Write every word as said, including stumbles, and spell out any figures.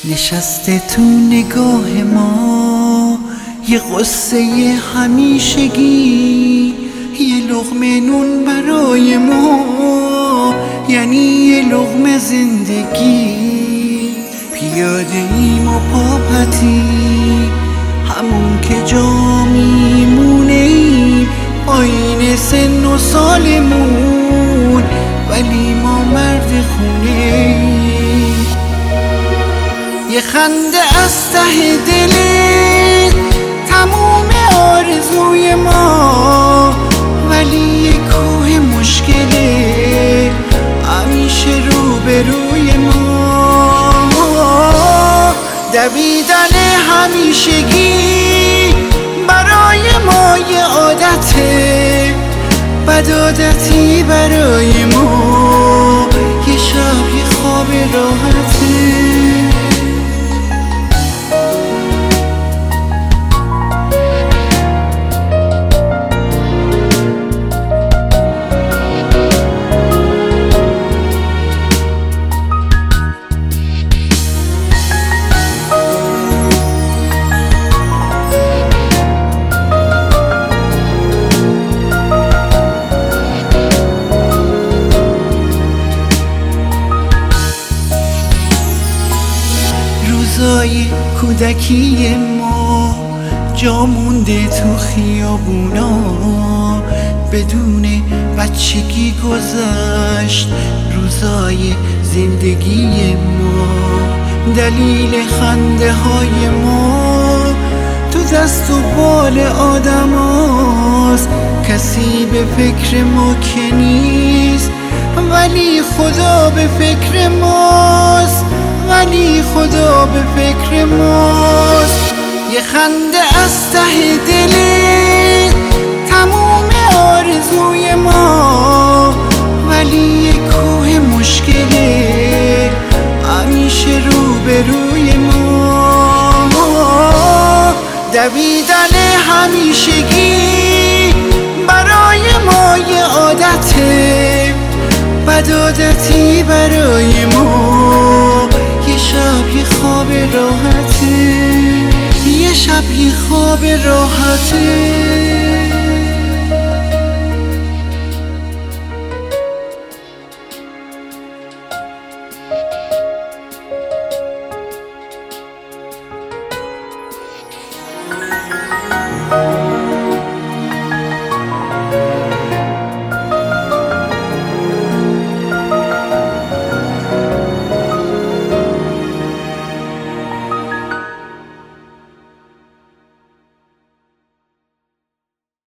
نشسته تو نگاه ما یه قصه همیشگی، یه لقمه نون برای ما یعنی یه لقمه زندگی. پیاده ایم و پاپتی همون که جا میمونه ایم، آینه سن و سالمون ولی ما مرد خونه ایم. یه خنده از ته دلت تموم آرزوی ما، ولی یه کوه مشکله همیشه روبروی ما. دویدن همیشگی برای ما یه عادته، بد عادتی برای ما یه شب یه خواب راحته. روزای کودکی ما جا مونده تو خیابونا، بدون بچگی گذشت روزای زندگی ما. دلیل خنده های ما تو دست و بال آدم هاست، کسی به فکر ما که نیست ولی خدا به فکر ماست، ولی خدا به فکر ماست. یه خنده از ته دلت تموم آرزوی ما، ولی یه کوه مشکله همیشه روبروی ما. دویدن همیشگی برای ما یه عادته، بد عادتی برای ما یه شب یه خواب راحته، یه شب یه خواب راحته. Thank